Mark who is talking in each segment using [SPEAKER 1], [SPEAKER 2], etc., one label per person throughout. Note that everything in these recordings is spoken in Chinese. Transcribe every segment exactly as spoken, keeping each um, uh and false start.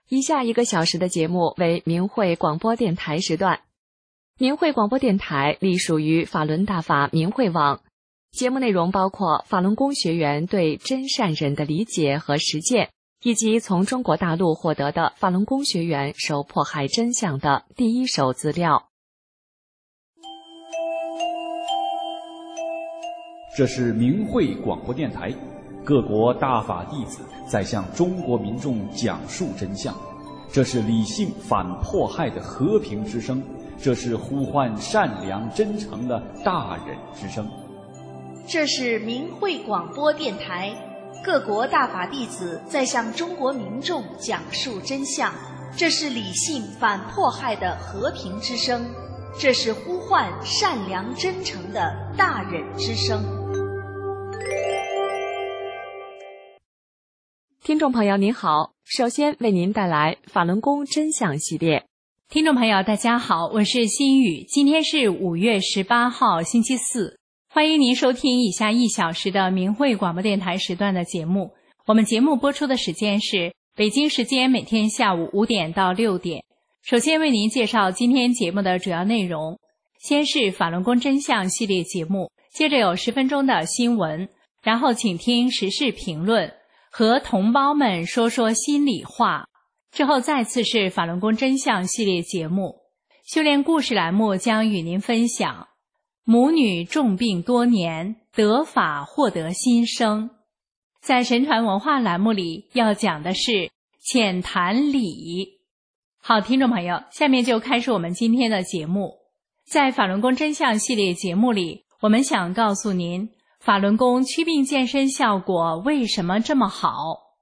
[SPEAKER 1] 以下一个小时的节目为明慧广播电台时段。明慧广播电台隶属于法轮大法明慧网，节目内容包括法轮功学员对真善忍的理解和实践，以及从中国大陆获得的法轮功学员受迫害真相的第一手资料。
[SPEAKER 2] 这是明慧广播电台，各国大法弟子在向中国民众讲述真相。这是理性反迫害的和平之声，这是呼唤善良真诚的大忍之声。
[SPEAKER 3] 这是明慧广播电台，各国大法弟子在向中国民众讲述真相。这是理性反迫害的和平之声，这是呼唤善良真诚的大忍之声。
[SPEAKER 1] 听众朋友您好，首先为您带来法轮功真相系列。
[SPEAKER 4] 听众朋友大家好，我是心雨，今天是五月十八号星期四，欢迎您收听以下一小时的明慧广播电台时段的节目。我们节目播出的时间是北京时间每天下午五点到六点。首先为您介绍今天节目的主要内容，先是法轮功真相系列节目，接着有十分钟的新闻，然后请听时事评论，和同胞们说说心里话。之后再次是法轮功真相系列节目，修炼故事栏目将与您分享母女重病多年，得法获得新生。在神传文化栏目里要讲的是浅谈理。好，听众朋友，下面就开始我们今天的节目。在法轮功真相系列节目里，我们想告诉您法轮功祛病健身效果为什么这么好。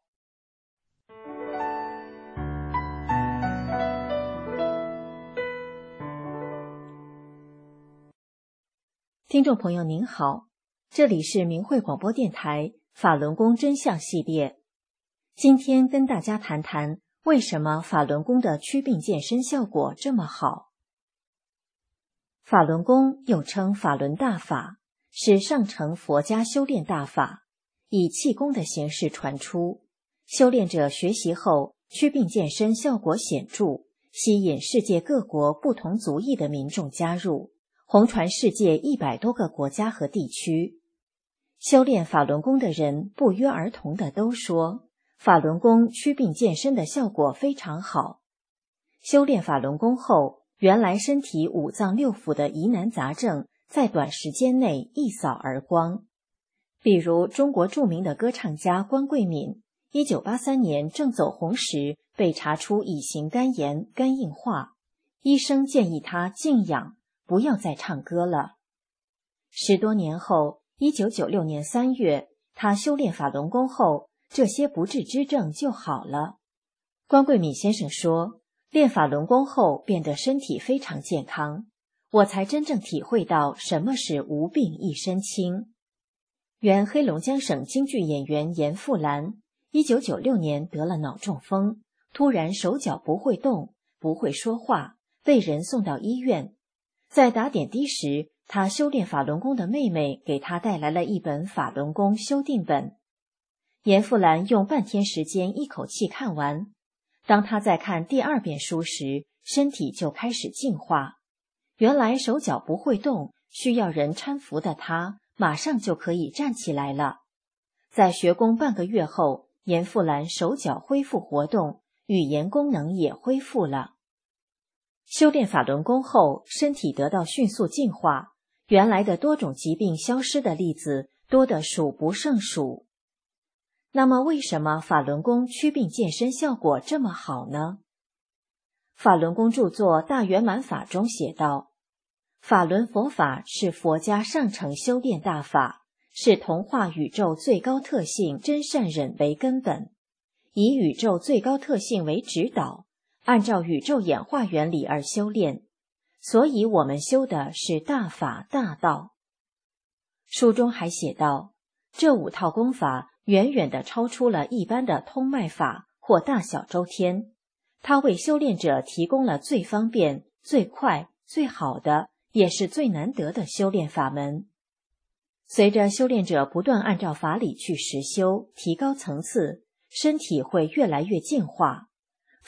[SPEAKER 5] 听众朋友您好，这里是明慧广播电台法轮功真相系列。今天跟大家谈谈为什么法轮功的祛病健身效果这么好。法轮功又称法轮大法，是上乘佛家修炼大法，以气功的形式传出，修炼者学习后祛病健身效果显著，吸引世界各国不同族裔的民众加入，红传世界一百多个国家和地区。修炼法轮功的人不约而同的都说，法轮功祛病健身的效果非常好。修炼法轮功后，原来身体五脏六腑的疑难杂症在短时间内一扫而光。比如中国著名的歌唱家关桂敏，一九八三年正走红时被查出乙型肝炎、肝硬化，医生建议他静养，不要再唱歌了。十多年后，一九九六年三月，他修炼法轮功后，这些不治之症就好了。关桂敏先生说，练法轮功后变得身体非常健康，我才真正体会到什么是无病一身轻。原黑龙江省京剧演员严复兰，一九九六年得了脑中风，突然手脚不会动，不会说话，被人送到医院。在打点滴时，他修炼法轮功的妹妹给他带来了一本法轮功修订本。严复兰用半天时间一口气看完，当他在看第二遍书时，身体就开始净化。原来手脚不会动，需要人搀扶的他，马上就可以站起来了。在学功半个月后，严复兰手脚恢复活动，语言功能也恢复了。修炼法轮功后，身体得到迅速净化，原来的多种疾病消失的例子多得数不胜数。那么为什么法轮功祛病健身效果这么好呢？法轮功著作《大圆满法》中写道，法轮佛法是佛家上乘修炼大法，是同化宇宙最高特性真善忍为根本，以宇宙最高特性为指导，按照宇宙演化原理而修炼，所以我们修的是大法大道。书中还写道，这五套功法远远地超出了一般的通脉法或大小周天，它为修炼者提供了最方便、最快、最好的，也是最难得的修炼法门。随着修炼者不断按照法理去实修，提高层次，身体会越来越净化。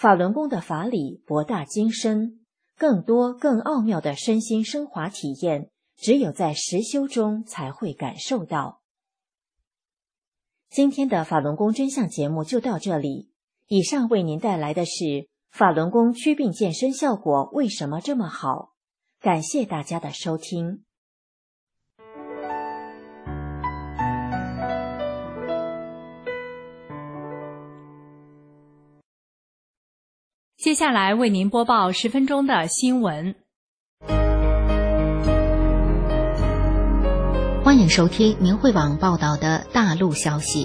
[SPEAKER 5] 法轮功的法理博大精深，更多更奥妙的身心升华体验，只有在实修中才会感受到。今天的法轮功真相节目就到这里，以上为您带来的是法轮功祛病健身效果为什么这么好？感谢大家的收听。
[SPEAKER 4] 接下来为您播报十分钟的新闻。
[SPEAKER 6] 欢迎收听明慧网报道的大陆消息。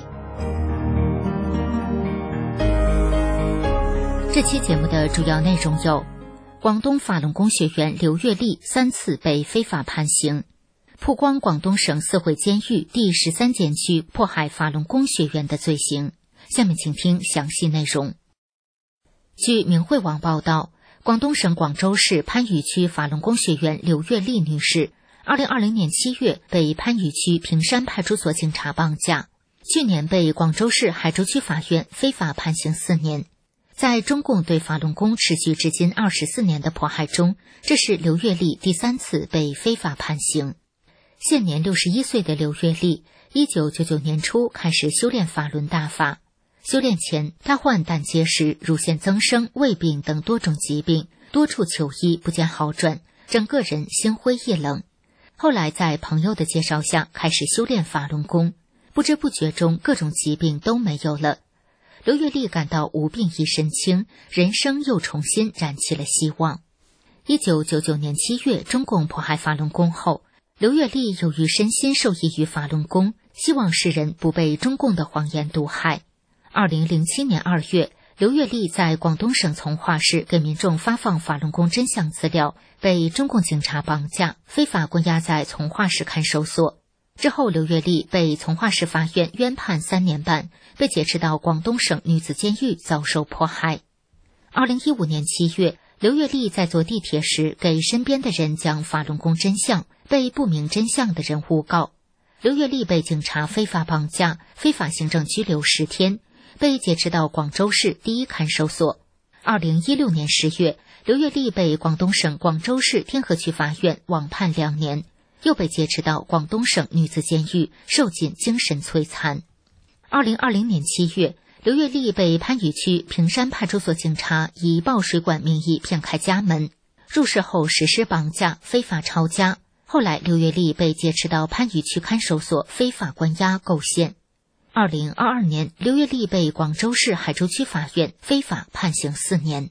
[SPEAKER 6] 这期节目的主要内容有：广东法轮功学员刘月丽三次被非法判刑，曝光广东省四会监狱第十三监区迫害法轮功学员的罪行。下面请听详细内容。据明慧网报道，广东省广州市番禺区法轮功学员刘月丽女士二零二零年七月被番禺区平山派出所警察绑架，去年被广州市海州区法院非法判刑四年。在中共对法轮功持续至今二十四年的迫害中，这是刘月丽第三次被非法判刑。现年六十一岁的刘月丽，一九九九年初开始修炼法轮大法。修炼前，她患胆结石、乳腺增生、胃病等多种疾病，多处求医不见好转，整个人心灰意冷。后来在朋友的介绍下开始修炼法轮功，不知不觉中各种疾病都没有了。刘月丽感到无病一身轻，人生又重新燃起了希望。一九九九年七月，中共迫害法轮功后，刘月丽由于身心受益于法轮功，希望世人不被中共的谎言毒害。二零零七年二月，刘月丽在广东省从化市给民众发放法轮功真相资料，被中共警察绑架，非法关押在从化市看守所。之后，刘月丽被从化市法院冤判三年半，被解释到广东省女子监狱遭受迫害。二零一五年七月，刘月丽在坐地铁时给身边的人讲法轮功真相，被不明真相的人诬告。刘月丽被警察非法绑架，非法行政拘留十天，被解释到广州市第一看守所。二零一六年十月，刘月丽被广东省广州市天河区法院网判两年，又被劫持到广东省女子监狱，受尽精神摧残。二零二零年七月，刘月丽被番禺区平山派出所警察以报水管名义骗开家门，入室后实施绑架，非法抄家。后来刘月丽被劫持到番禺区看守所非法关押构陷。二零二二年，刘月丽被广州市海州区法院非法判刑四年。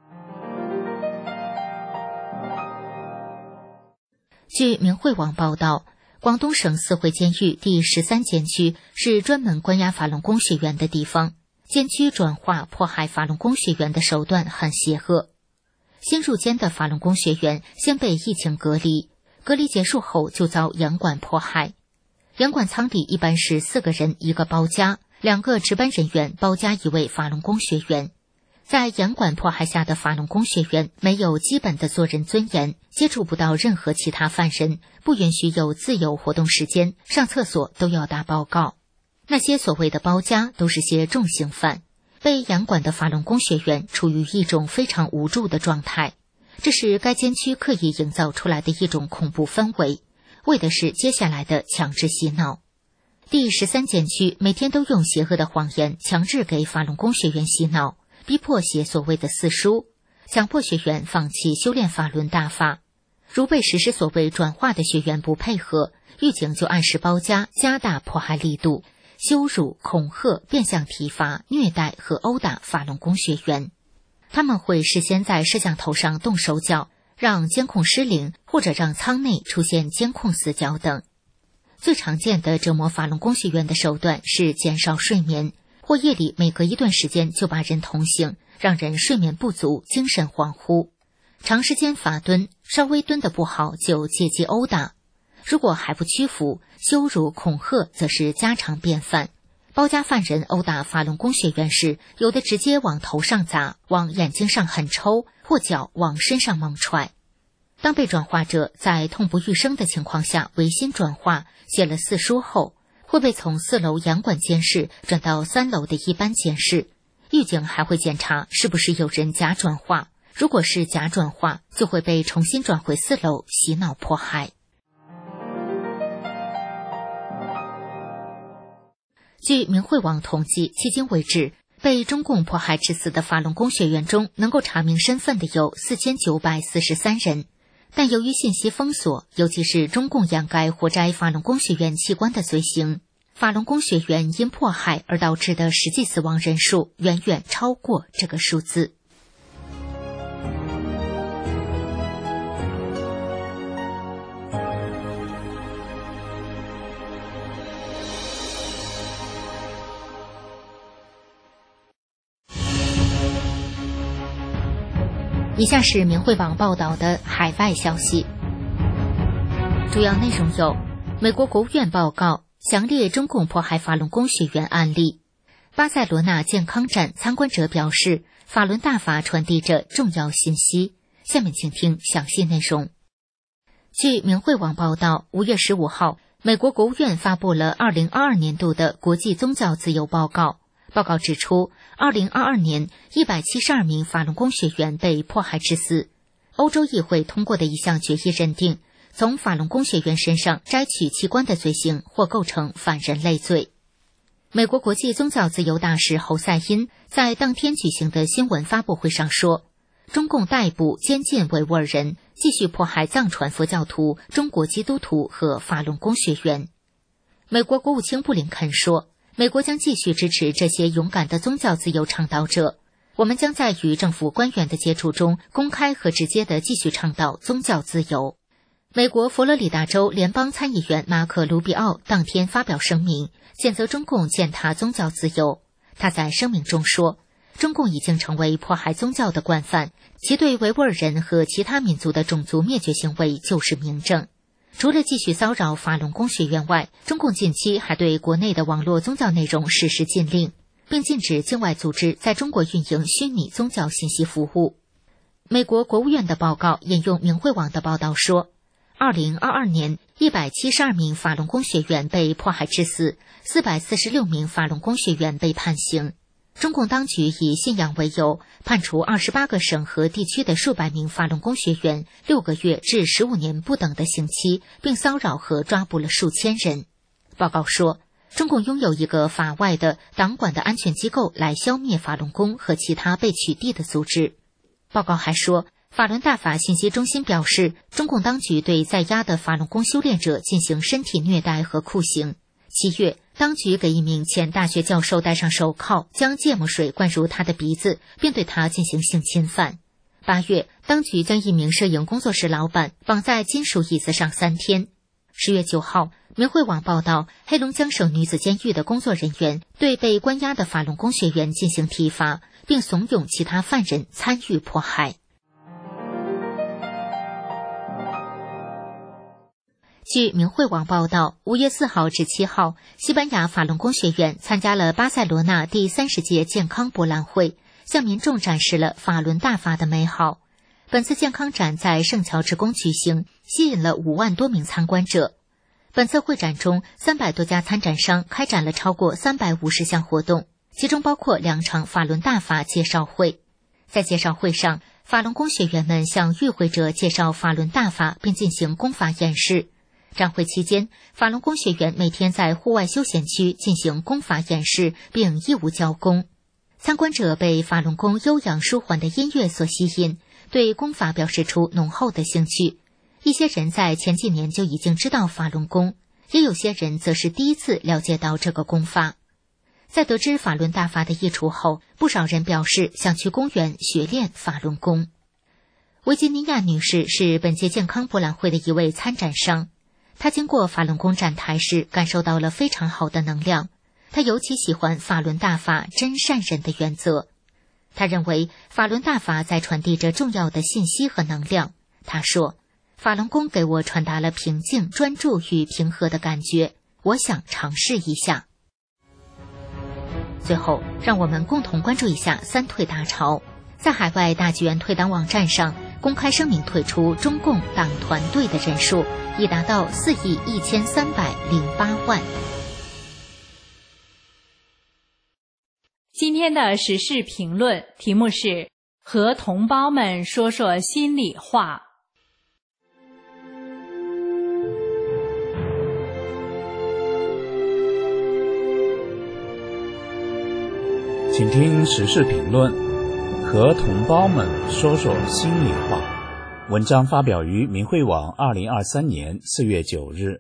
[SPEAKER 6] 据明慧网报道，广东省四会监狱第十三监区是专门关押法轮功学员的地方，监区转化迫害法轮功学员的手段很邪恶。新入监的法轮功学员先被疫情隔离，隔离结束后就遭严管迫害。严管舱里一般是四个人一个包夹，两个值班人员包夹一位法轮功学员。在严管迫害下的法轮功学员没有基本的做人尊严，接触不到任何其他犯人，不允许有自由活动时间，上厕所都要打报告。那些所谓的包夹都是些重刑犯，被严管的法轮功学员处于一种非常无助的状态，这是该监区刻意营造出来的一种恐怖氛围，为的是接下来的强制洗脑。第十三监区每天都用邪恶的谎言强制给法轮功学员洗脑，逼迫写所谓的四书，强迫学员放弃修炼法轮大法。如被实施所谓转化的学员不配合，狱警就按时包夹，加大迫害力度，羞辱、恐吓、变相体罚、虐待和殴打法轮功学员。他们会事先在摄像头上动手脚，让监控失灵，或者让舱内出现监控死角等。最常见的折磨法轮功学员的手段是减少睡眠，或夜里每隔一段时间就把人捅醒，让人睡眠不足、精神恍惚。长时间罚蹲，稍微蹲得不好就借机殴打。如果还不屈服，羞辱、恐吓则是家常便饭。包夹犯人殴打法轮功学员时，有的直接往头上砸，往眼睛上狠抽，或脚往身上猛踹。当被转化者在痛不欲生的情况下违心转化，写了四书后，会被从四楼严管监室转到三楼的一般监室， 狱警还会检查是不是有人假转化，如果是假转化，就会被重新转回四楼洗脑迫害。据明慧网统计，迄今为止，被中共迫害致死的法轮功学员中，能够查明身份的有四千九百四十三人。但由于信息封锁，尤其是中共掩盖活摘法轮功学员器官的罪行，法轮功学员因迫害而导致的实际死亡人数远远超过这个数字。以下是明慧网报道的海外消息，主要内容有：美国国务院报告详列中共迫害法轮功学员案例；巴塞罗那健康展参观者表示，法轮大法传递着重要信息。下面请听详细内容。据明慧网报道，五月十五号，美国国务院发布了二零二二年度的国际宗教自由报告。报告指出，二零二二年一百七十二名法轮功学员被迫害致死。欧洲议会通过的一项决议认定，从法轮功学员身上摘取器官的罪行或构成反人类罪。美国国际宗教自由大使侯赛因在当天举行的新闻发布会上说，中共逮捕、监禁维吾尔人，继续迫害藏传佛教徒、中国基督徒和法轮功学员。美国国务卿布林肯说，美国将继续支持这些勇敢的宗教自由倡导者，我们将在与政府官员的接触中公开和直接地继续倡导宗教自由。美国佛罗里达州联邦参议员马可·卢比奥当天发表声明，谴责中共践踏宗教自由。他在声明中说，中共已经成为迫害宗教的惯犯，其对维吾尔人和其他民族的种族灭绝行为就是明证。除了继续骚扰法轮功学员外，中共近期还对国内的网络宗教内容实施禁令，并禁止境外组织在中国运营虚拟宗教信息服务。美国国务院的报告引用明慧网的报道说，二零二二年一百七十二名法轮功学员被迫害致死，四百四十六名法轮功学员被判刑。中共当局以信仰为由，判处二十八个省和地区的数百名法轮功学员六个月至十五年不等的刑期，并骚扰和抓捕了数千人。报告说，中共拥有一个法外的党管的安全机构来消灭法轮功和其他被取缔的组织。报告还说，法轮大法信息中心表示，中共当局对在押的法轮功修炼者进行身体虐待和酷刑。七月，当局给一名前大学教授戴上手铐，将芥末水灌入他的鼻子，并对他进行性侵犯。八月，当局将一名摄影工作室老板绑在金属椅子上三天。十月九号，明慧网报道，黑龙江省女子监狱的工作人员对被关押的法轮功学员进行体罚，并怂恿其他犯人参与迫害。据明慧网报道，五月四号至七号，西班牙法轮功学员参加了巴塞罗那第三十届健康博览会，向民众展示了法轮大法的美好。本次健康展在圣乔治宫举行，吸引了五万多名参观者。本次会展中，三百多家参展商开展了超过三百五十项活动，其中包括两场法轮大法介绍会。在介绍会上，法轮功学员们向与会者介绍法轮大法，并进行功法演示。展会期间，法轮功学员每天在户外休闲区进行功法演示，并义务交功。参观者被法轮功悠扬舒缓的音乐所吸引，对功法表示出浓厚的兴趣。一些人在前几年就已经知道法轮功，也有些人则是第一次了解到这个功法。在得知法轮大法的益处后，不少人表示想去公园学练法轮功。维吉尼亚女士是本届健康博览会的一位参展商。他经过法轮功展台时，感受到了非常好的能量。他尤其喜欢法轮大法真善忍的原则。他认为法轮大法在传递着重要的信息和能量。他说，法轮功给我传达了平静、专注与平和的感觉，我想尝试一下。最后，让我们共同关注一下三退大潮。在海外大剧院退党网站上公开声明退出中共党团队的人数已达到四亿一千三百零八万。
[SPEAKER 4] 今天的时事评论题目是和同胞们说说心里话。
[SPEAKER 7] 请听时事评论，和同胞们说说心里话。文章发表于民汇网二零二三年四月九日。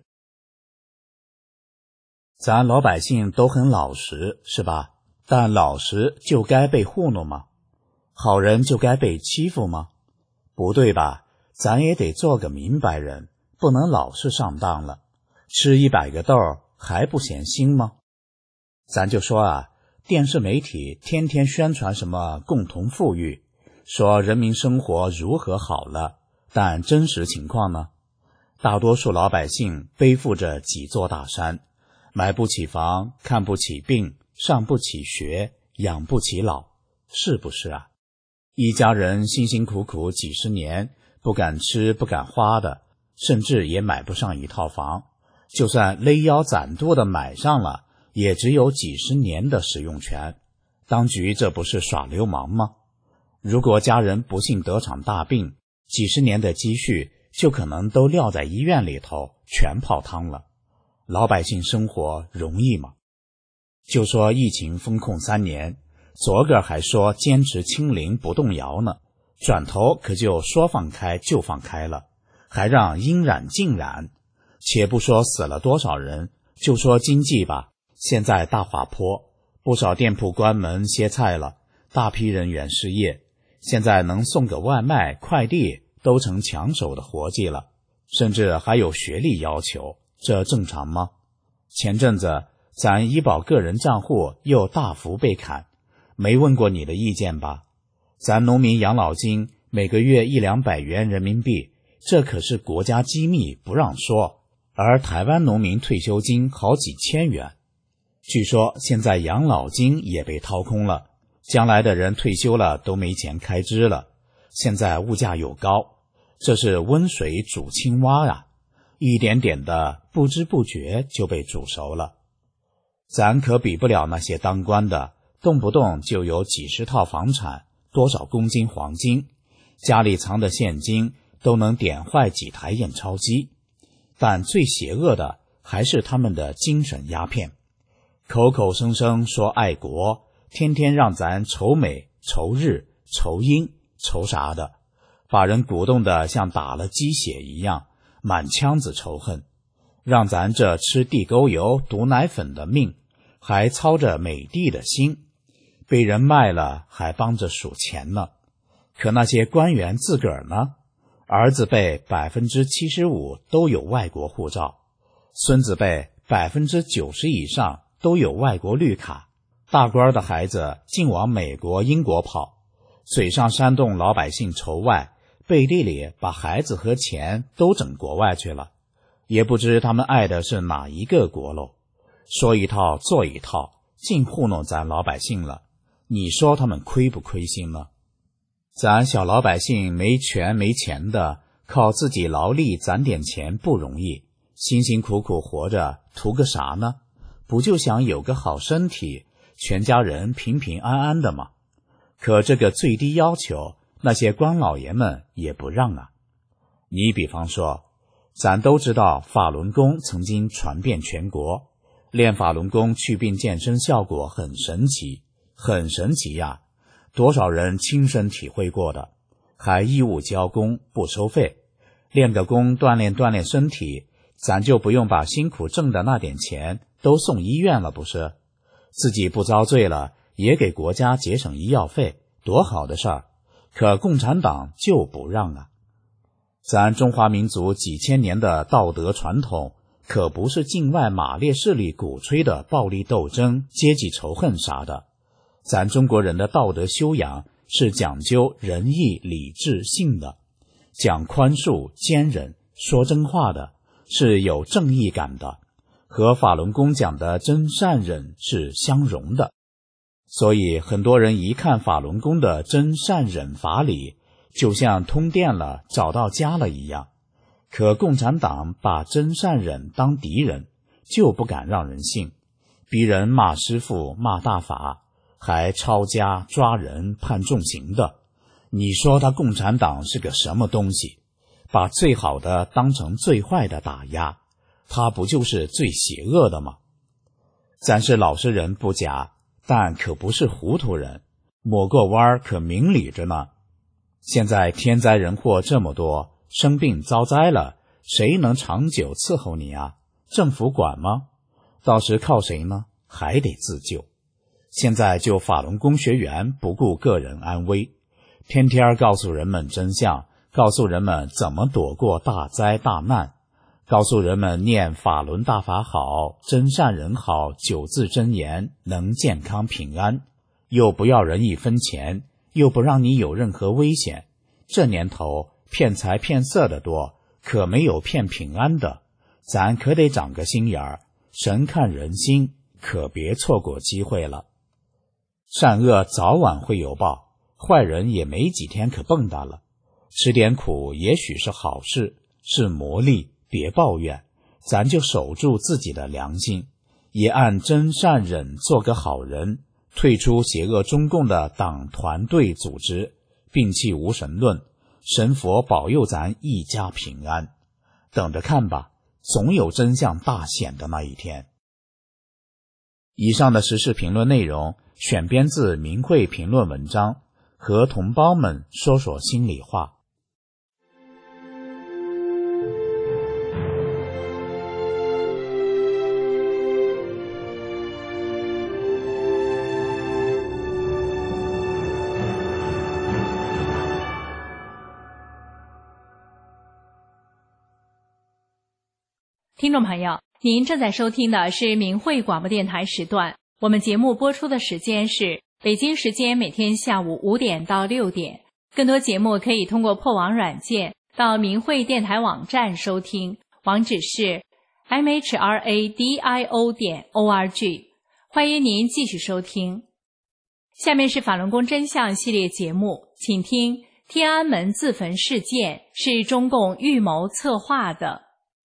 [SPEAKER 7] 咱老百姓都很老实，是吧？但老实就该被糊弄吗？好人就该被欺负吗？不对吧？咱也得做个明白人，不能老是上当了。吃一百个豆还不嫌腥吗？咱就说啊，电视媒体天天宣传什么共同富裕，说人民生活如何好了，但真实情况呢？大多数老百姓背负着几座大山，买不起房，看不起病，上不起学，养不起老，是不是啊？一家人辛辛苦苦几十年，不敢吃不敢花的，甚至也买不上一套房，就算勒腰攒肚的买上了，也只有几十年的使用权。当局这不是耍流氓吗？如果家人不幸得场大病，几十年的积蓄就可能都撂在医院里头，全泡汤了。老百姓生活容易吗？就说疫情封控三年，昨个还说坚持清零不动摇呢，转头可就说放开就放开了，还让应染尽染。且不说死了多少人，就说经济吧，现在大滑坡，不少店铺关门歇菜了，大批人员失业，现在能送个外卖快递都成抢手的活计了，甚至还有学历要求，这正常吗？前阵子咱医保个人账户又大幅被砍，没问过你的意见吧？咱农民养老金每个月一两百元人民币，这可是国家机密不让说，而台湾农民退休金好几千元。据说现在养老金也被掏空了，将来的人退休了都没钱开支了，现在物价又高，这是温水煮青蛙啊，一点点的不知不觉就被煮熟了。咱可比不了那些当官的，动不动就有几十套房产，多少公斤黄金，家里藏的现金都能点坏几台验钞机。但最邪恶的还是他们的精神鸦片，口口声声说爱国，天天让咱仇美、仇日、仇英、仇啥的，把人鼓动得像打了鸡血一样，满腔子仇恨，让咱这吃地沟油、毒奶粉的命，还操着美帝的心，被人卖了还帮着数钱呢。可那些官员自个儿呢？儿子辈 百分之七十五 都有外国护照，孙子辈 百分之九十 以上都有外国绿卡，大官的孩子净往美国、英国跑，嘴上煽动老百姓仇外，背地里把孩子和钱都整国外去了，也不知他们爱的是哪一个国喽。说一套做一套，净糊弄咱老百姓了，你说他们亏不亏心呢？咱小老百姓没权没钱的，靠自己劳力攒点钱不容易，辛辛苦苦活着图个啥呢？不就想有个好身体，全家人平平安安的吗？可这个最低要求，那些官老爷们也不让啊。你比方说，咱都知道法轮功曾经传遍全国，练法轮功祛病健身效果很神奇，很神奇呀！多少人亲身体会过的，还义务交功不收费，练个功锻炼锻炼身体，咱就不用把辛苦挣的那点钱都送医院了，不是？自己不遭罪了，也给国家节省医药费，多好的事儿！可共产党就不让啊！咱中华民族几千年的道德传统，可不是境外马列势力鼓吹的暴力斗争、阶级仇恨啥的。咱中国人的道德修养是讲究仁义礼智信的，讲宽恕坚忍说真话的，是有正义感的，和法轮功讲的真善忍是相融的。所以很多人一看法轮功的真善忍法理，就像通电了找到家了一样。可共产党把真善忍当敌人，就不敢让人信，逼人骂师父骂大法， 还抄家抓人判重刑的。你说他共产党是个什么东西？把最好的当成最坏的打压，他不就是最邪恶的吗？咱是老实人不假，但可不是糊涂人，抹过弯可明理着呢。现在天灾人祸这么多，生病遭灾了，谁能长久伺候你啊？政府管吗？到时靠谁呢？还得自救。现在就法轮功学员不顾个人安危，天天告诉人们真相，告诉人们怎么躲过大灾大难，告诉人们念法轮大法好，真善人好九字真言能健康平安，又不要人一分钱，又不让你有任何危险。这年头骗财骗色的多，可没有骗平安的。咱可得长个心眼儿，神看人心，可别错过机会了。善恶早晚会有报，坏人也没几天可蹦跶了。吃点苦也许是好事，是磨砺，别抱怨，咱就守住自己的良心，也按真善忍做个好人，退出邪恶中共的党团队组织，摒弃无神论，神佛保佑咱一家平安。等着看吧，总有真相大显的那一天。以上的时事评论内容选编自明慧评论文章，和同胞们说说心里话。
[SPEAKER 4] 听众朋友，您正在收听的是明慧广播电台时段，我们节目播出的时间是北京时间每天下午五点到六点。更多节目可以通过破网软件到明慧电台网站收听，网址是 m h r a d i o 点 o r g。 欢迎您继续收听。下面是法轮功真相系列节目，请听天安门自焚事件是中共预谋策划的。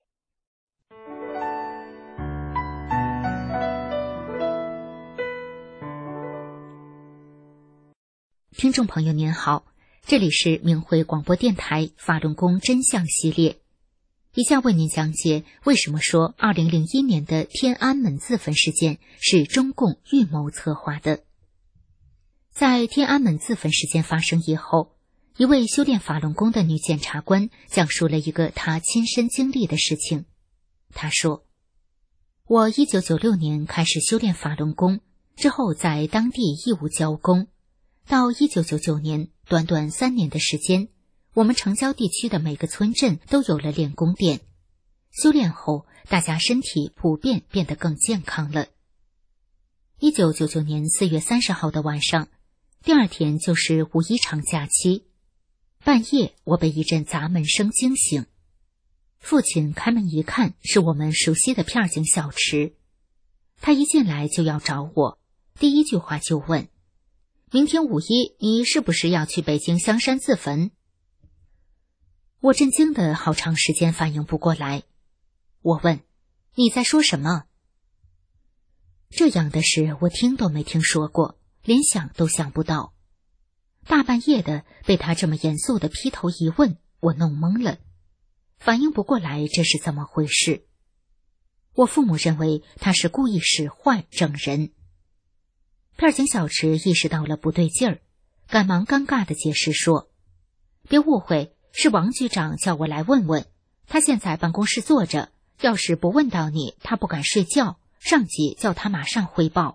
[SPEAKER 6] 听众朋友您好，这里是明慧广播电台法轮功真相系列，以下为您讲解为什么说二零零一年的天安门自焚事件是中共预谋策划的。在天安门自焚事件发生以后，一位修炼法轮功的女检察官讲述了一个她亲身经历的事情。她说，我一九九六年开始修炼法轮功，之后在当地义务教功，到一九九九年，短短三年的时间，我们城郊地区的每个村镇都有了练功店。修炼后，大家身体普遍变得更健康了。一九九九年四月三十号的晚上，第二天就是五一长假期。半夜，我被一阵砸门声惊醒。父亲开门一看，是我们熟悉的片警小池。他一进来就要找我，第一句话就问，明天五一，你是不是要去北京香山自焚？我震惊的好长时间反应不过来。我问，你在说什么？这样的事我听都没听说过，连想都想不到。大半夜的被他这么严肃的劈头一问，我弄懵了，反应不过来这是怎么回事。我父母认为他是故意使坏整人。片警小池意识到了不对劲儿，赶忙尴尬地解释说，别误会，是王局长叫我来问问，他现在办公室坐着，要是不问到你，他不敢睡觉，上级叫他马上汇报。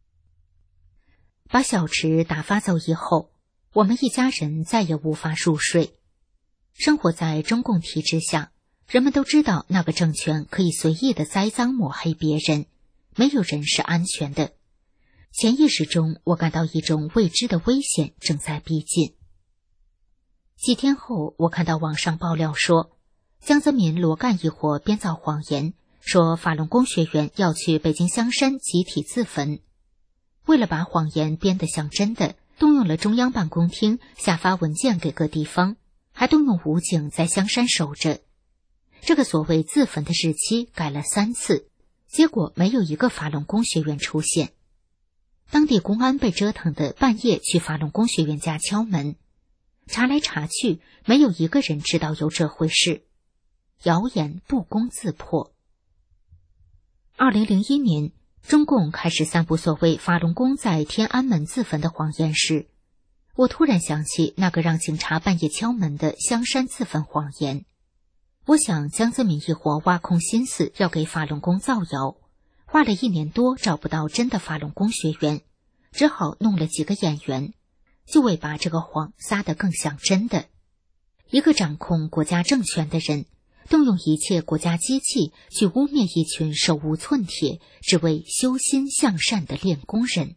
[SPEAKER 6] 把小池打发走以后，我们一家人再也无法入睡。生活在中共体制下，人们都知道那个政权可以随意地栽赃抹黑别人，没有人是安全的。潜意识中，我感到一种未知的危险正在逼近。几天后，我看到网上爆料说，江泽民、罗干一伙编造谎言，说法轮功学员要去北京香山集体自焚。为了把谎言编得像真的，动用了中央办公厅下发文件给各地方，还动用武警在香山守着。这个所谓自焚的日期改了三次，结果没有一个法轮功学员出现。 当地公安被折腾的半夜去法轮功学员家敲门，查来查去，没有一个人知道有这回事，谣言不攻自破。二零零一年，中共开始散布所谓法轮功在天安门自焚的谎言时，我突然想起那个让警察半夜敲门的香山自焚谎言。我想江泽民一伙挖空心思要给法轮功造谣，花了一年多找不到真的法轮功学员，只好弄了几个演员，就为把这个谎撒得更像真的。一个掌控国家政权的人，动用一切国家机器去污蔑一群手无寸铁只为修心向善的练功人。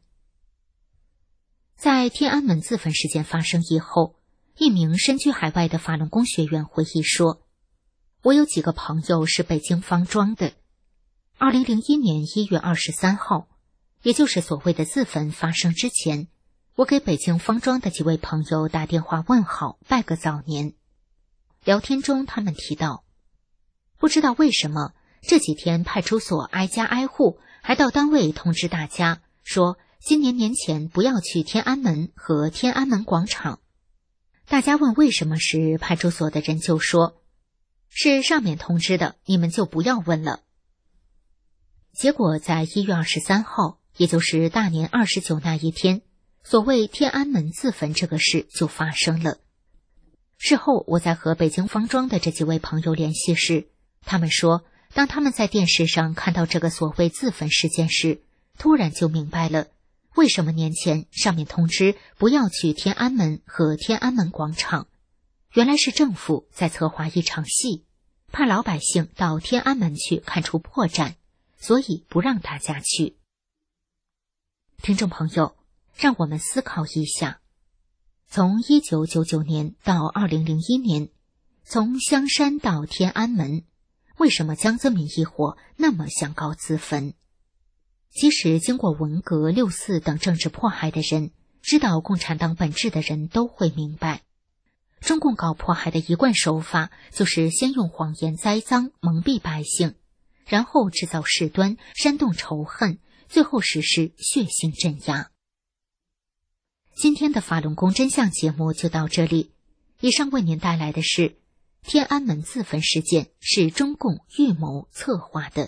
[SPEAKER 6] 在天安门自焚事件发生以后，一名身居海外的法轮功学员回忆说，我有几个朋友是北京方庄的。二零零一年一月二十三号，也就是所谓的自焚发生之前，我给北京方庄的几位朋友打电话问好，拜个早年。聊天中他们提到，不知道为什么这几天派出所挨家挨户，还到单位通知大家说今年年前不要去天安门和天安门广场。大家问为什么时，派出所的人就说，是上面通知的，你们就不要问了。结果在一月二十三号，也就是大年二十九那一天，所谓天安门自焚这个事就发生了。事后我在和北京方庄的这几位朋友联系时，他们说，当他们在电视上看到这个所谓自焚事件时，突然就明白了，为什么年前上面通知不要去天安门和天安门广场。原来是政府在策划一场戏，怕老百姓到天安门去看出破绽，所以不让大家去。听众朋友，让我们思考一下，从一九九九年到二零零一年，从香山到天安门，为什么江泽民一伙那么想搞自焚？即使经过文革、六四等政治迫害的人，知道共产党本质的人都会明白，中共搞迫害的一贯手法就是先用谎言栽赃蒙蔽百姓，然后制造事端，煽动仇恨，最后实施血腥镇压。今天的法轮功真相节目就到这里，以上为您带来的是天安门自焚事件是中共预谋策划的。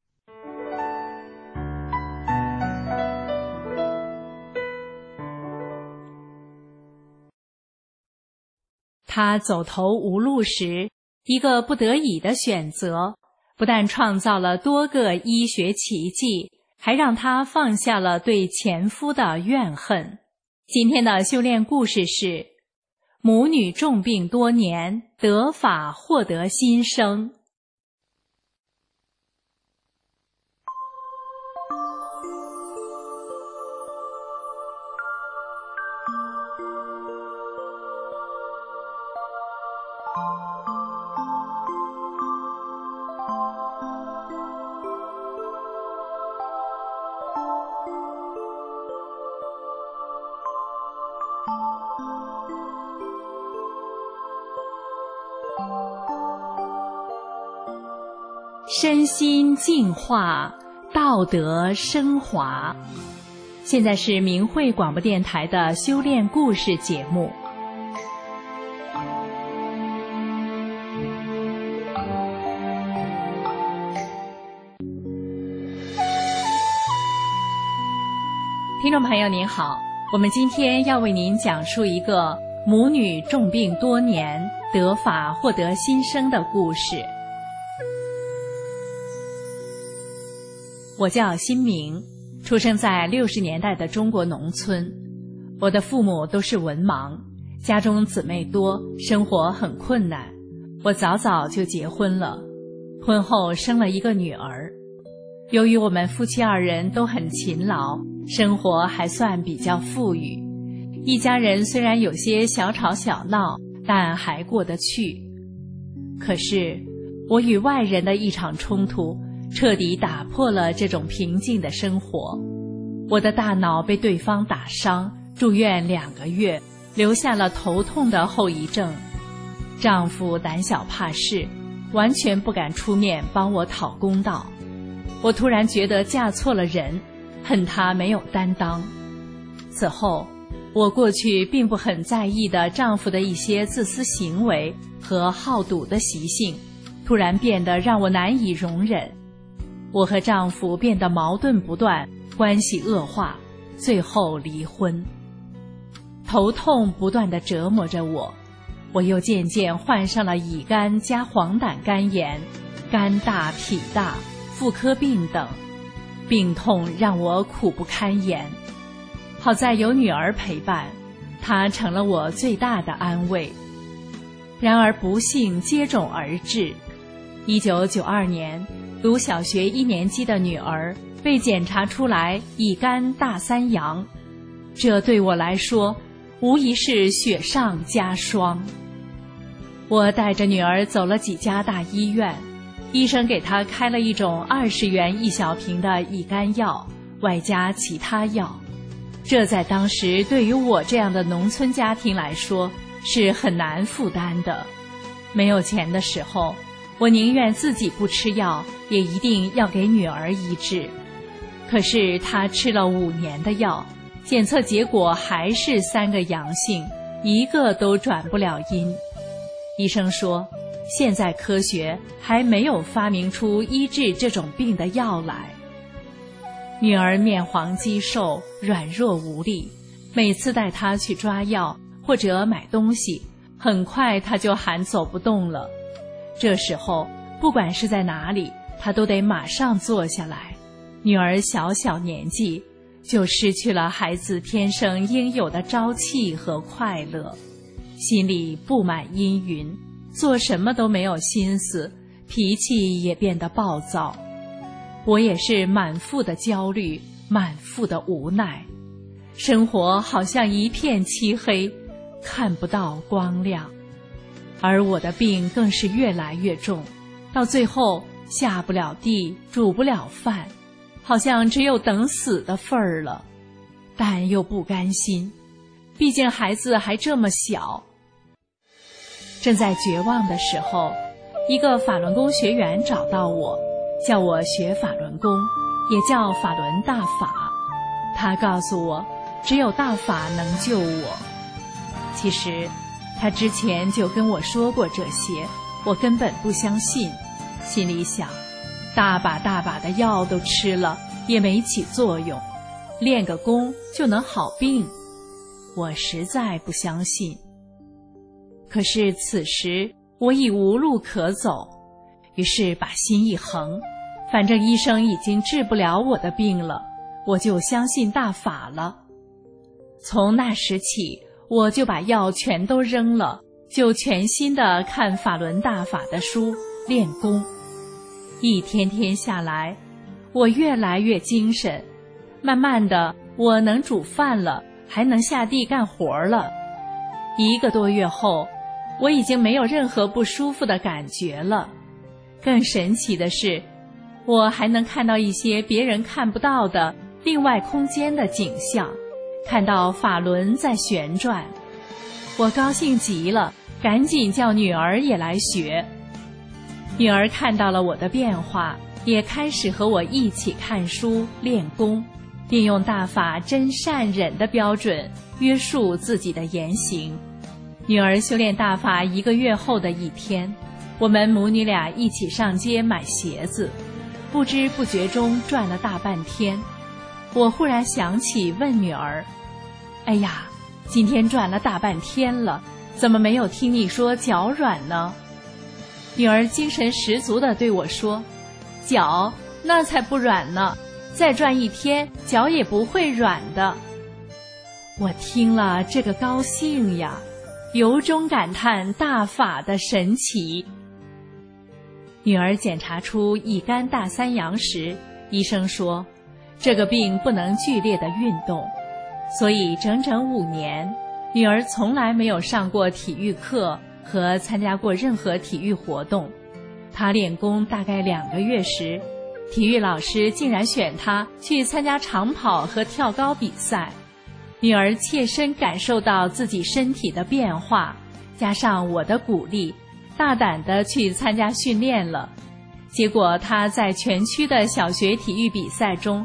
[SPEAKER 4] 他走投无路时，一个不得已的选择，不但创造了多个医学奇迹，还让他放下了对前夫的怨恨。今天的修炼故事是，母女重病多年，得法获得新生。身心净化，道德升华。现在是明慧广播电台的修炼故事节目。听众朋友您好，我们今天要为您讲述一个母女重病多年，得法获得新生的故事。我叫辛明，出生在六十年代的中国农村。我的父母都是文盲，家中姊妹多，生活很困难。我早早就结婚了，婚后生了一个女儿。由于我们夫妻二人都很勤劳，生活还算比较富裕，一家人虽然有些小吵小闹，但还过得去。可是我与外人的一场冲突彻底打破了这种平静的生活。我的大脑被对方打伤，住院两个月，留下了头痛的后遗症。丈夫胆小怕事，完全不敢出面帮我讨公道。我突然觉得嫁错了人， 恨她没有担当。此后，我过去并不很在意的丈夫的一些自私行为和好赌的习性，突然变得让我难以容忍。我和丈夫变得矛盾不断，关系恶化，最后离婚。头痛不断地折磨着我，我又渐渐患上了乙肝加黄疸肝炎、肝大、脾大、妇科病等，病痛让我苦不堪言。好在有女儿陪伴，她成了我最大的安慰。然而不幸接踵而至。一九九二年，读小学一年级的女儿被检查出来乙肝大三阳，这对我来说无疑是雪上加霜。我带着女儿走了几家大医院，医生给她开了一种二十元一小瓶的乙肝药，外加其他药。这在当时对于我这样的农村家庭来说是很难负担的。没有钱的时候，我宁愿自己不吃药，也一定要给女儿医治。可是她吃了五年的药，检测结果还是三个阳性，一个都转不了阴。医生说，现在科学还没有发明出医治这种病的药来。女儿面黄肌瘦，软弱无力，每次带她去抓药或者买东西，很快她就喊走不动了。这时候不管是在哪里，她都得马上坐下来。女儿小小年纪就失去了孩子天生应有的朝气和快乐，心里布满阴云，做什么都没有心思，脾气也变得暴躁。我也是满腹的焦虑，满腹的无奈，生活好像一片漆黑，看不到光亮。而我的病更是越来越重，到最后下不了地，煮不了饭，好像只有等死的份儿了。但又不甘心，毕竟孩子还这么小。正在绝望的时候，一个法轮功学员找到我，叫我学法轮功，也叫法轮大法。他告诉我，只有大法能救我。其实他之前就跟我说过这些，我根本不相信，心里想，大把大把的药都吃了，也没起作用，练个功就能好病，我实在不相信。可是此时我已无路可走，于是把心一横，反正医生已经治不了我的病了，我就相信大法了。从那时起，我就把药全都扔了，就全心的看法轮大法的书，练功。一天天下来，我越来越精神，慢慢的我能煮饭了，还能下地干活了。一个多月后，我已经没有任何不舒服的感觉了。更神奇的是，我还能看到一些别人看不到的另外空间的景象，看到法轮在旋转。我高兴极了，赶紧叫女儿也来学。女儿看到了我的变化，也开始和我一起看书练功，并用大法真善忍的标准约束自己的言行。女儿修炼大法一个月后的一天，我们母女俩一起上街买鞋子，不知不觉中转了大半天。我忽然想起问女儿，哎呀，今天转了大半天了，怎么没有听你说脚软呢？女儿精神十足地对我说，脚那才不软呢，再转一天脚也不会软的。我听了这个高兴呀，由衷感叹大法的神奇。女儿检查出乙肝大三阳时，医生说这个病不能剧烈的运动，所以整整五年，女儿从来没有上过体育课和参加过任何体育活动。她练功大概两个月时，体育老师竟然选她去参加长跑和跳高比赛。女儿切身感受到自己身体的变化，加上我的鼓励，大胆地去参加训练了。结果她在全区的小学体育比赛中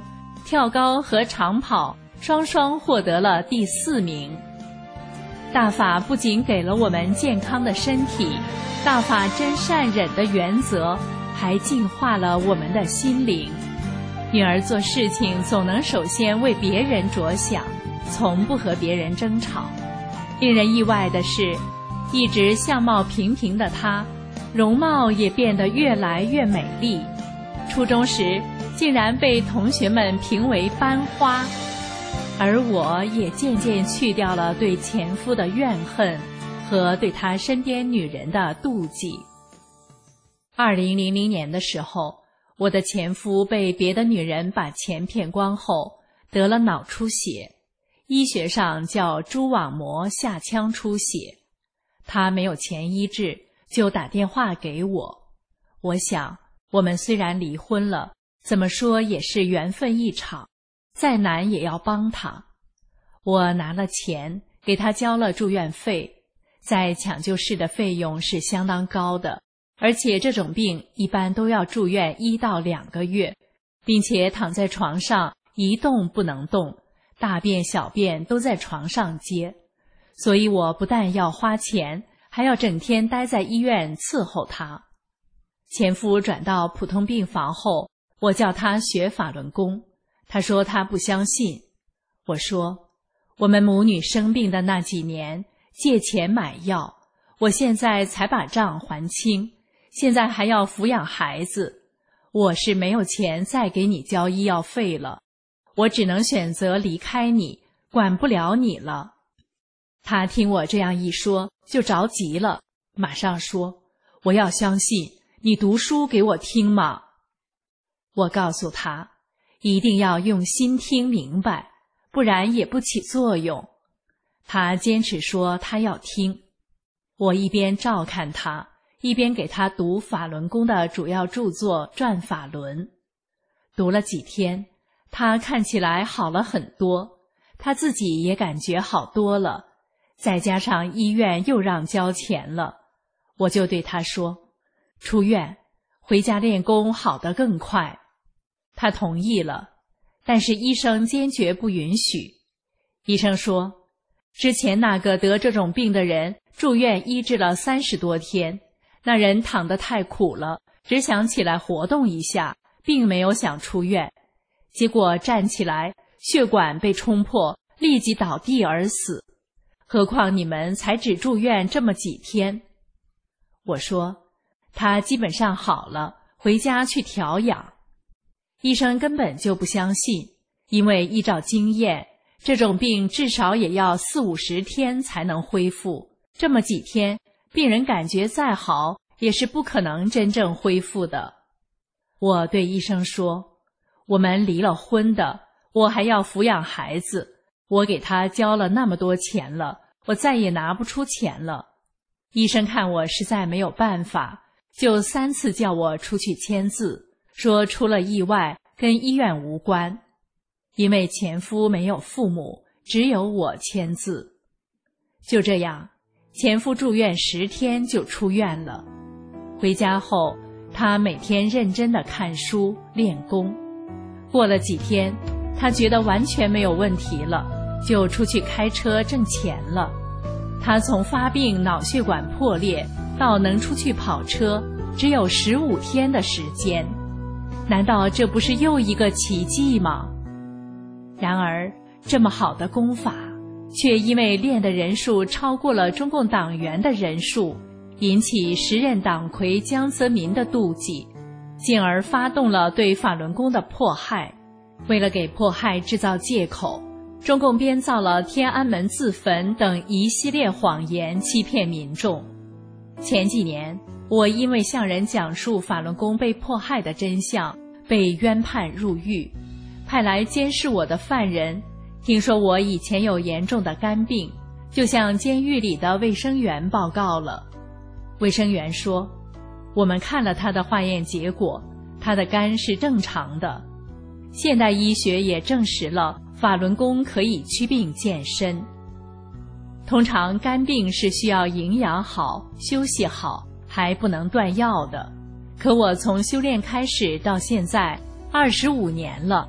[SPEAKER 4] 跳高和长跑双双获得了第四名。大法不仅给了我们健康的身体，大法真善忍的原则还净化了我们的心灵。女儿做事情总能首先为别人着想，从不和别人争吵。令人意外的是，一直相貌平平的她，容貌也变得越来越美丽。初中时竟然被同学们评为班花，而我也渐渐去掉了对前夫的怨恨和对他身边女人的妒忌。二零零零年的时候，我的前夫被别的女人把钱骗光后，得了脑出血，医学上叫蛛网膜下腔出血。他没有钱医治，就打电话给我。我想，我们虽然离婚了，怎么说也是缘分一场，再难也要帮他。我拿了钱，给他交了住院费，在抢救室的费用是相当高的，而且这种病一般都要住院一到两个月，并且躺在床上一动不能动，大便小便都在床上接。所以我不但要花钱，还要整天待在医院伺候他。前夫转到普通病房后，我叫他学法轮功，他说他不相信。我说，我们母女生病的那几年，借钱买药，我现在才把账还清，现在还要抚养孩子，我是没有钱再给你交医药费了，我只能选择离开你，管不了你了。他听我这样一说，就着急了，马上说，我要相信，你读书给我听嘛。我告诉他，一定要用心听明白，不然也不起作用。他坚持说他要听。我一边照看他，一边给他读法轮功的主要著作《转法轮》。读了几天，他看起来好了很多，他自己也感觉好多了，再加上医院又让交钱了，我就对他说，出院回家练功好得更快。他同意了，但是医生坚决不允许。医生说，之前那个得这种病的人住院医治了三十多天，那人躺得太苦了，只想起来活动一下，并没有想出院，结果站起来血管被冲破，立即倒地而死。何况你们才只住院这么几天。我说，他基本上好了，回家去调养。医生根本就不相信，因为依照经验，这种病至少也要四五十天才能恢复，这么几天，病人感觉再好，也是不可能真正恢复的。我对医生说，我们离了婚的，我还要抚养孩子，我给他交了那么多钱了，我再也拿不出钱了。医生看我实在没有办法，就三次叫我出去签字，说出了意外，跟医院无关。因为前夫没有父母，只有我签字。就这样，前夫住院十天就出院了。回家后，他每天认真地看书练功。过了几天，他觉得完全没有问题了，就出去开车挣钱了。他从发病脑血管破裂到能出去跑车，只有十五天的时间。难道这不是又一个奇迹吗？然而，这么好的功法，却因为练的人数超过了中共党员的人数，引起时任党魁江泽民的妒忌，进而发动了对法轮功的迫害。为了给迫害制造借口，中共编造了天安门自焚等一系列谎言欺骗民众。前几年，我因为向人讲述法轮功被迫害的真相，被冤判入狱。派来监视我的犯人听说我以前有严重的肝病，就向监狱里的卫生员报告了。卫生员说，我们看了他的化验结果，他的肝是正常的。现代医学也证实了法轮功可以祛病健身。通常肝病是需要营养好、休息好，还不能断药的。可我从修炼开始到现在二十五年了，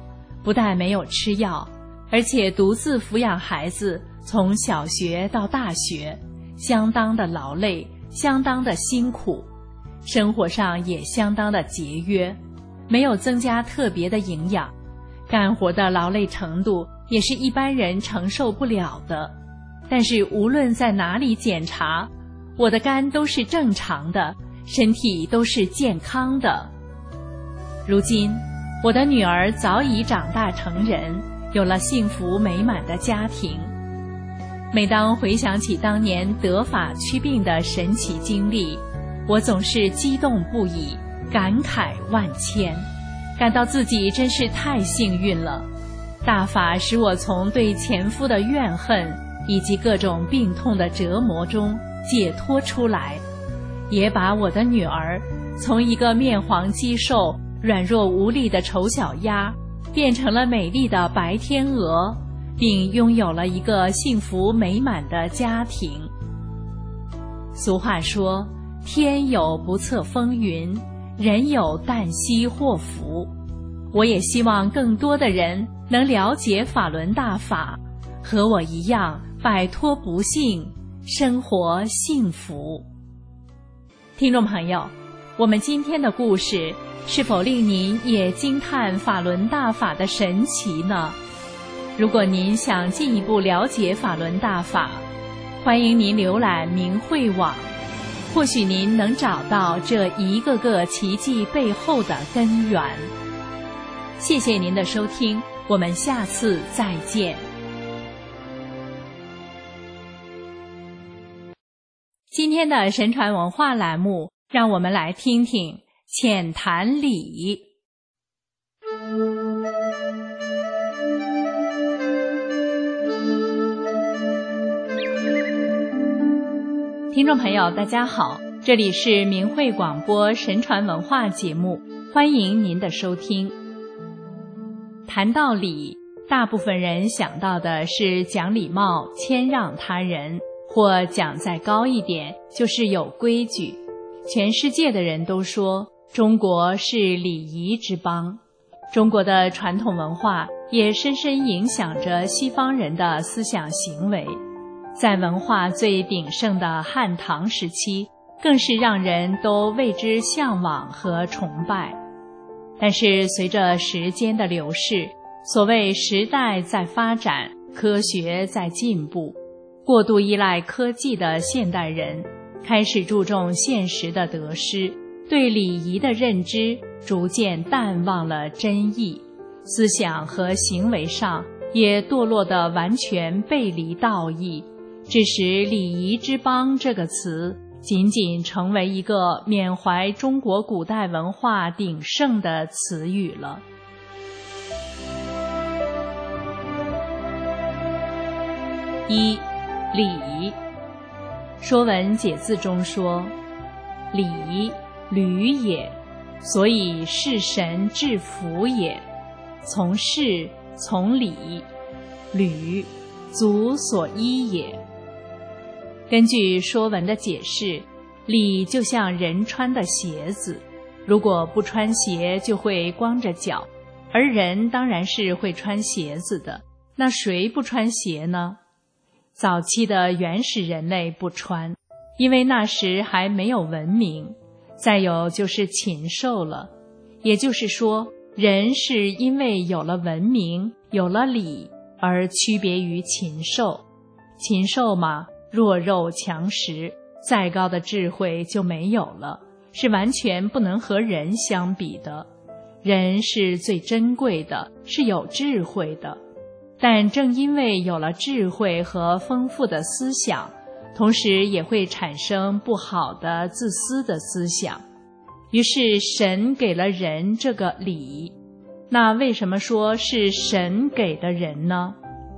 [SPEAKER 4] 不但没有吃药，而且独自抚养孩子，从小学到大学，相当的劳累，相当的辛苦，生活上也相当的节约，没有增加特别的营养，干活的劳累程度也是一般人承受不了的。但是无论在哪里检查，我的肝都是正常的，身体都是健康的。如今我的女儿早已长大成人，有了幸福美满的家庭。每当回想起当年得法祛病的神奇经历，我总是激动不已，感慨万千，感到自己真是太幸运了。大法使我从对前夫的怨恨以及各种病痛的折磨中解脱出来，也把我的女儿从一个面黄肌瘦、软弱无力的丑小鸭变成了美丽的白天鹅，并拥有了一个幸福美满的家庭。俗话说，天有不测风云，人有旦夕祸福。我也希望更多的人能了解法轮大法，和我一样摆脱不幸，生活幸福。听众朋友，我们今天的故事是否令您也惊叹法轮大法的神奇呢？如果您想进一步了解法轮大法，欢迎您浏览明慧网，或许您能找到这一个个奇迹背后的根源。谢谢您的收听，我们下次再见。今天的神传文化栏目，让我们来听听浅谈礼。听众朋友大家好，这里是明慧广播神传文化节目，欢迎您的收听。谈到礼，大部分人想到的是讲礼貌，谦让他人，或讲再高一点，就是有规矩。全世界的人都说中国是礼仪之邦，中国的传统文化也深深影响着西方人的思想行为。在文化最鼎盛的汉唐时期，更是让人都为之向往和崇拜。但是随着时间的流逝，所谓时代在发展，科学在进步，过度依赖科技的现代人开始注重现实的得失，对礼仪的认知逐渐淡忘了真意，思想和行为上也堕落得完全背离道义，致使礼仪之邦这个词仅仅成为一个缅怀中国古代文化鼎盛的词语了。一、礼。说文解字中说，礼，履也，所以事神治服也。从事，从礼，履，足所依也。根据说文的解释，礼就像人穿的鞋子，如果不穿鞋就会光着脚，而人当然是会穿鞋子的，那谁不穿鞋呢？早期的原始人类不穿，因为那时还没有文明，再有就是禽兽了。也就是说，人是因为有了文明，有了礼，而区别于禽兽。禽兽嘛，弱肉强食，再高的智慧就没有了，是完全不能和人相比的。人是最珍贵的，是有智慧的。但正因为有了智慧和丰富的思想，同时也会产生不好的自私的思想。于是神给了人这个礼，那为什么说是神给的人呢？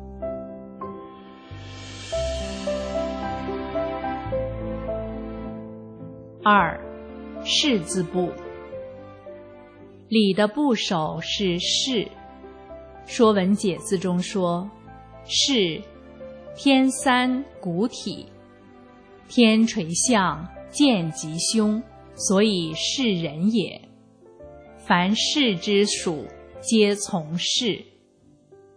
[SPEAKER 4] 二，士字部。礼的部首是士。说文解字中说，士，天三古体，天垂象，见吉凶，所以是人也。凡士之属，皆从士。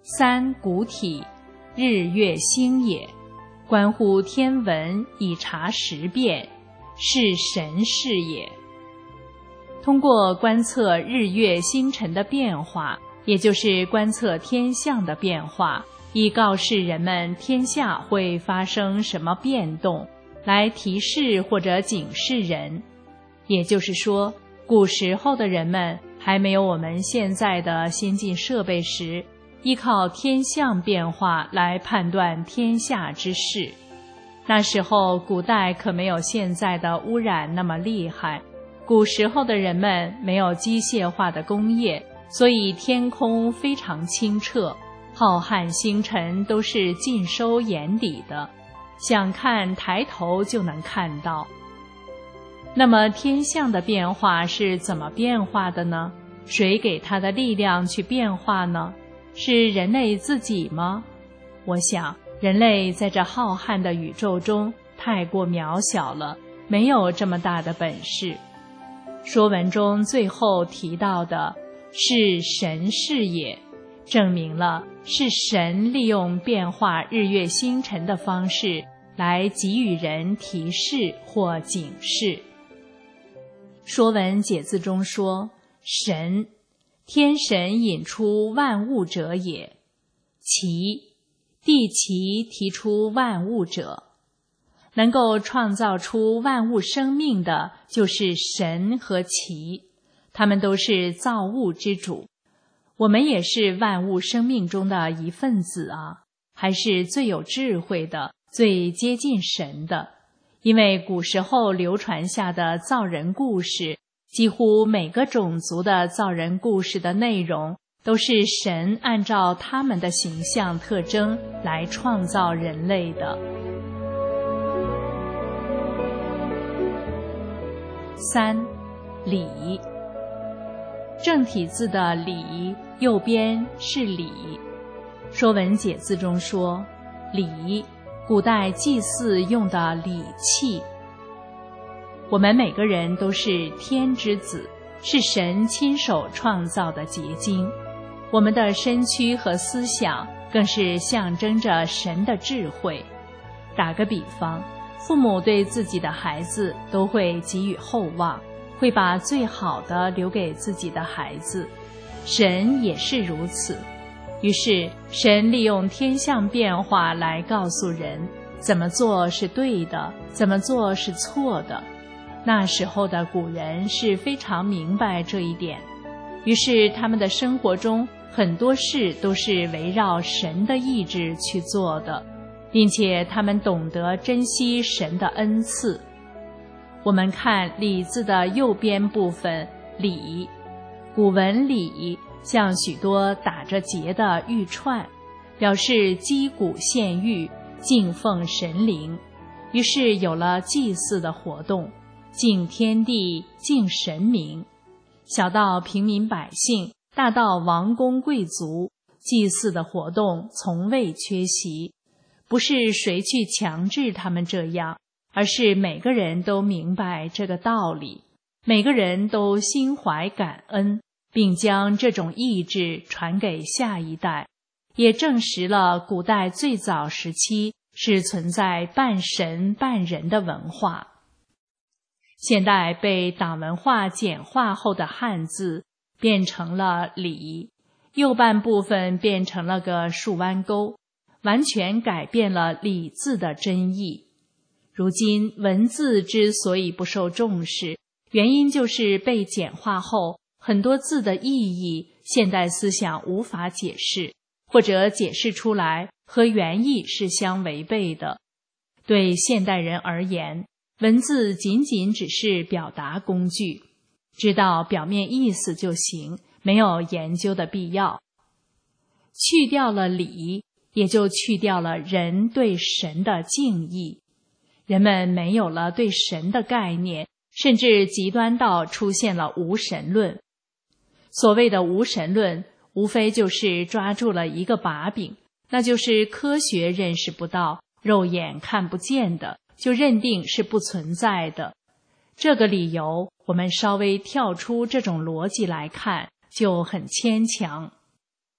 [SPEAKER 4] 三古体，日月星也，关乎天文以察时变，是神事也。通过观测日月星辰的变化，也就是观测天象的变化，以告示人们天下会发生什么变动，来提示或者警示人。也就是说，古时候的人们还没有我们现在的先进设备时，依靠天象变化来判断天下之事。那时候古代可没有现在的污染那么厉害，古时候的人们没有机械化的工业，所以天空非常清澈，浩瀚星辰都是尽收眼底的，想看抬头就能看到。那么天象的变化是怎么变化的呢？谁给它的力量去变化呢？是人类自己吗？我想人类在这浩瀚的宇宙中太过渺小了，没有这么大的本事。说文中最后提到的是神事也，证明了是神利用变化日月星辰的方式来给予人提示或警示。说文解字中说，神，天神引出万物者也，其，地其提出万物者。能够创造出万物生命的就是神和其，他们都是造物之主。我们也是万物生命中的一份子啊，还是最有智慧的，最接近神的。因为古时候流传下的造人故事，几乎每个种族的造人故事的内容都是神按照他们的形象特征来创造人类的。三，礼。正体字的礼，右边是礼。说文解字中说，礼，古代祭祀用的礼器。我们每个人都是天之子，是神亲手创造的结晶。我们的身躯和思想更是象征着神的智慧。打个比方，父母对自己的孩子都会给予厚望，会把最好的留给自己的孩子。神也是如此。于是神利用天象变化来告诉人怎么做是对的，怎么做是错的。那时候的古人是非常明白这一点，于是他们的生活中很多事都是围绕神的意志去做的，并且他们懂得珍惜神的恩赐。我们看礼字的右边部分礼，古文礼像许多打着结的玉串，表示击鼓献玉，敬奉神灵。于是有了祭祀的活动，敬天地，敬神明。小到平民百姓，大到王公贵族，祭祀的活动从未缺席。不是谁去强制他们这样，而是每个人都明白这个道理，每个人都心怀感恩，并将这种意志传给下一代，也证实了古代最早时期是存在半神半人的文化。现代被党文化简化后的汉字变成了礼，右半部分变成了个竖弯钩，完全改变了礼字的真意。如今文字之所以不受重视，原因就是被简化后，很多字的意义现代思想无法解释，或者解释出来和原意是相违背的。对现代人而言，文字仅仅只是表达工具，知道表面意思就行，没有研究的必要。去掉了礼，也就去掉了人对神的敬意。人们没有了对神的概念，甚至极端到出现了无神论。所谓的无神论，无非就是抓住了一个把柄，那就是科学认识不到，肉眼看不见的，就认定是不存在的。这个理由，我们稍微跳出这种逻辑来看，就很牵强。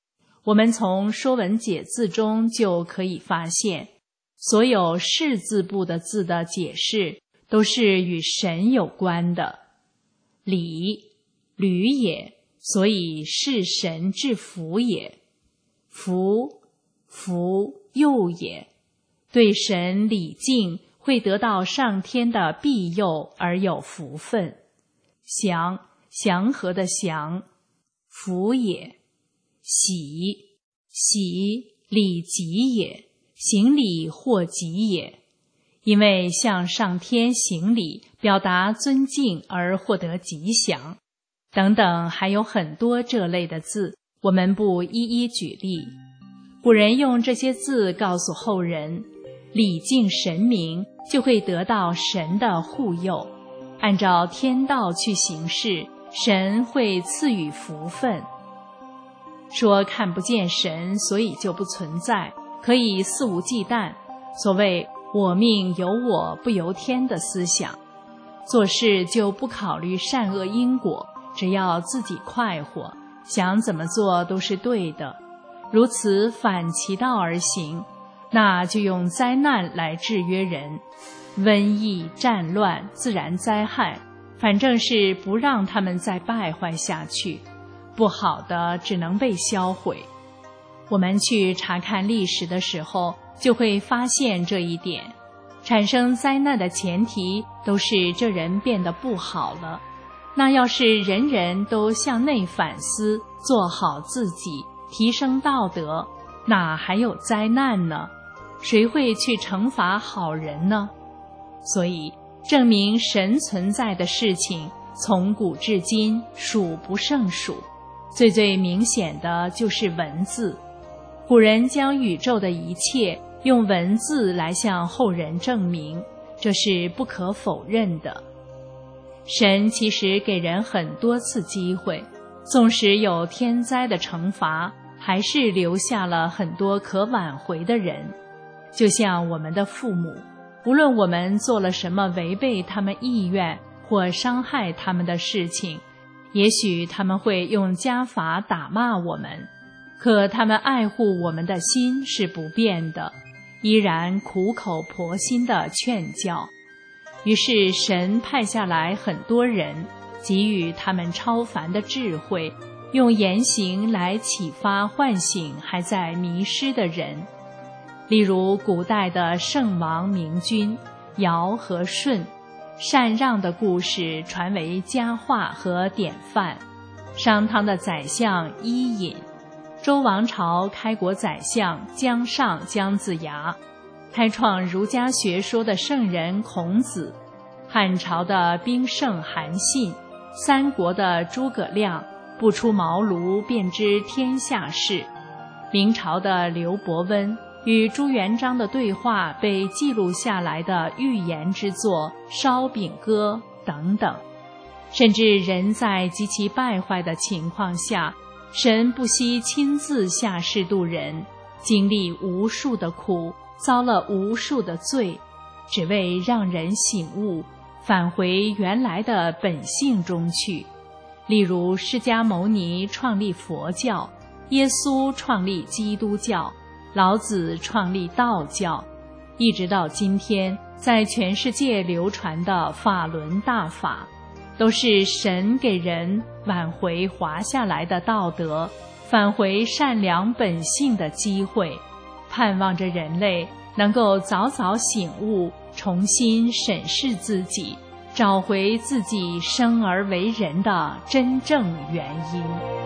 [SPEAKER 4] 我们从《说文解字》中就可以发现，所有士字部的字的解释都是与神有关的。礼，履也，所以是神之福也。福，福佑也，对神礼敬，会得到上天的庇佑而有福分。祥，祥和的祥，福也。喜，喜礼吉也，行礼获吉也。因为向上天行礼，表达尊敬而获得吉祥，等等，还有很多这类的字，我们不一一举例。古人用这些字告诉后人，礼敬神明就会得到神的护佑，按照天道去行事，神会赐予福分。说看不见神，所以就不存在，可以肆无忌惮，所谓我命由我不由天的思想，做事就不考虑善恶因果，只要自己快活，想怎么做都是对的，如此反其道而行，那就用灾难来制约人，瘟疫、战乱、自然灾害，反正是不让他们再败坏下去，不好的只能被销毁。我们去查看历史的时候，就会发现这一点，产生灾难的前提都是这人变得不好了。那要是人人都向内反思，做好自己，提升道德，哪还有灾难呢？谁会去惩罚好人呢？所以证明神存在的事情，从古至今数不胜数，最最明显的就是文字。古人将宇宙的一切用文字来向后人证明，这是不可否认的。神其实给人很多次机会，纵使有天灾的惩罚，还是留下了很多可挽回的人。就像我们的父母，无论我们做了什么违背他们意愿或伤害他们的事情，也许他们会用家法打骂我们，可他们爱护我们的心是不变的，依然苦口婆心地劝教。于是神派下来很多人，给予他们超凡的智慧，用言行来启发唤醒还在迷失的人。例如古代的圣王明君尧和舜，禅让的故事传为佳话和典范。商汤的宰相伊尹，周王朝开国宰相姜尚姜子牙，开创儒家学说的圣人孔子，汉朝的兵圣韩信，三国的诸葛亮，不出茅庐便知天下事，明朝的刘伯温与朱元璋的对话被记录下来的寓言之作《烧饼歌》等等。甚至人在极其败坏的情况下，神不惜亲自下世度人，经历无数的苦，遭了无数的罪，只为让人醒悟，返回原来的本性中去。例如释迦牟尼创立佛教，耶稣创立基督教，老子创立道教，一直到今天在全世界流传的法轮大法，都是神给人挽回滑下来的道德，返回善良本性的机会，盼望着人类能够早早醒悟，重新审视自己，找回自己生而为人的真正原因。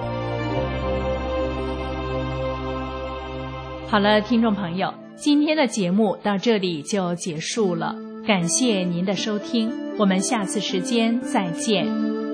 [SPEAKER 4] 好了，听众朋友，今天的节目到这里就结束了，感谢您的收听，我们下次时间再见。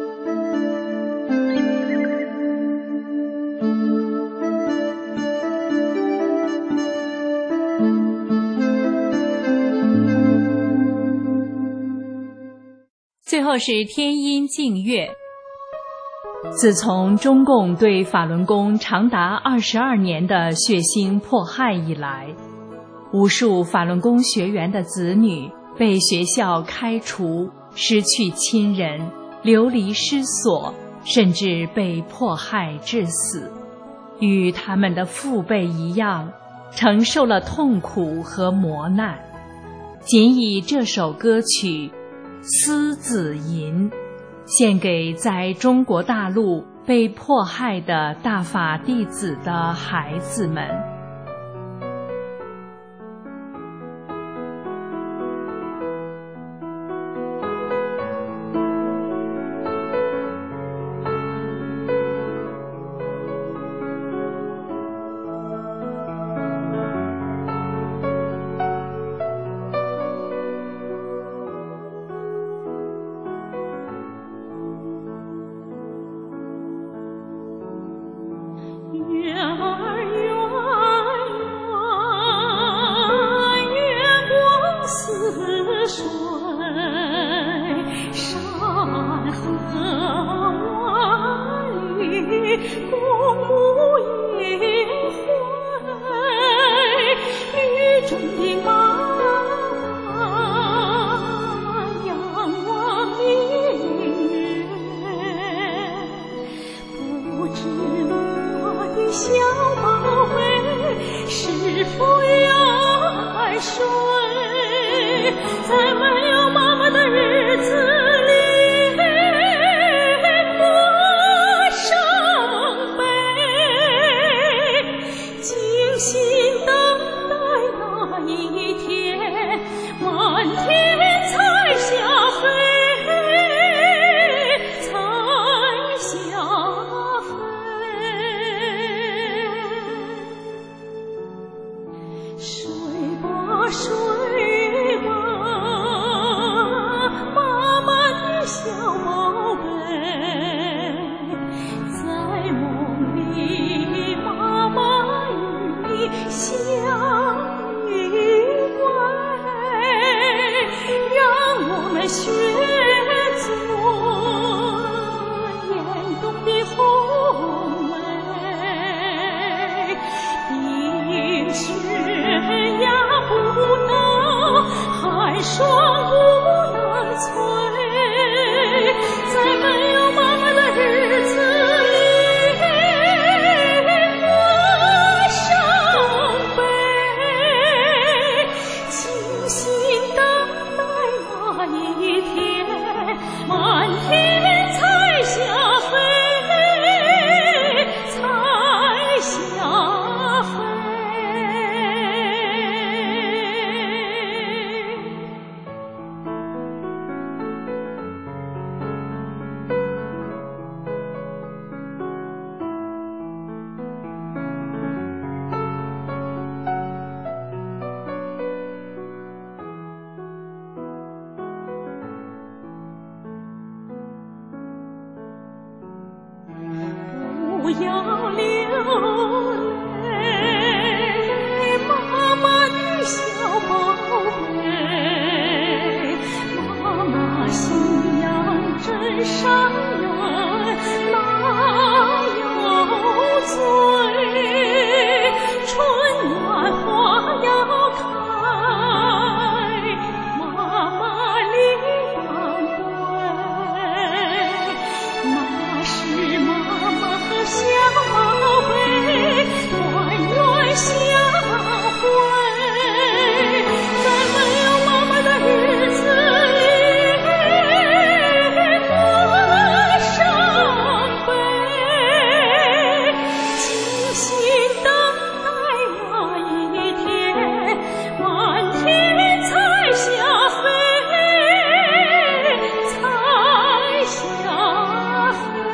[SPEAKER 4] 最后是天音净月。自从中共对法轮功长达二十二年的血腥迫害以来，无数法轮功学员的子女被学校开除，失去亲人，流离失所，甚至被迫害致死。 与他们的父辈一样，承受了痛苦和磨难。仅以这首歌曲《思子吟》，献给在中国大陆被迫害的大法弟子的孩子们。
[SPEAKER 8] 不要流泪，妈妈的小宝贝，妈妈信仰真善人哪有罪，春暖花要开，妈妈领养归，那是妈妈和小宝贝团圆相会，在没有妈妈的日子里多伤悲，静心等待那一天，满天彩霞飞，彩霞飞。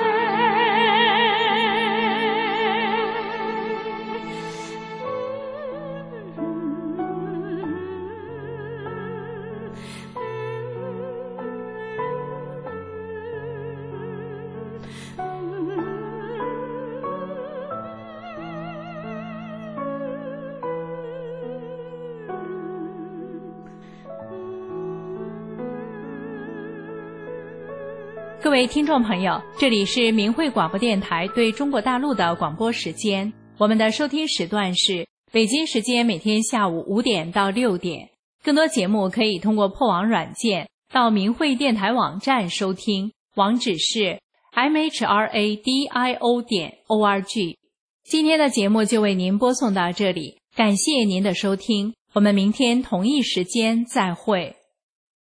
[SPEAKER 4] 各位听众朋友，这里是明慧广播电台对中国大陆的广播时间，我们的收听时段是北京时间每天下午五点到六点。更多节目可以通过破网软件到明慧电台网站收听，网址是 m h r a d i o 点 org。 今天的节目就为您播送到这里，感谢您的收听，我们明天同一时间再会。